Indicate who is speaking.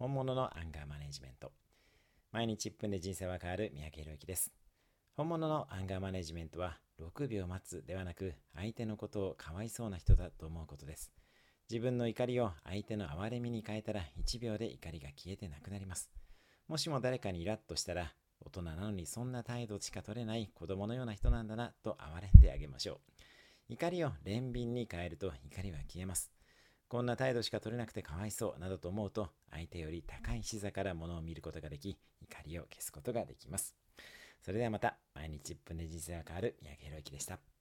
Speaker 1: 本物のアンガーマネジメント。毎日1分で人生は変わる三宅宏之です。本物のアンガーマネジメントは6秒待つではなく、相手のことをかわいそうな人だと思うことです。自分の怒りを相手の哀れみに変えたら1秒で怒りが消えてなくなります。もしも誰かにイラッとしたら、大人なのにそんな態度しか取れない子供のような人なんだなと哀れんであげましょう。怒りを憐憫に変えると怒りは消えます。こんな態度しか取れなくてかわいそうなどと思うと、相手より高い視座から物を見ることができ、怒りを消すことができます。それではまた。毎日1分で人生が変わる三宅宏之でした。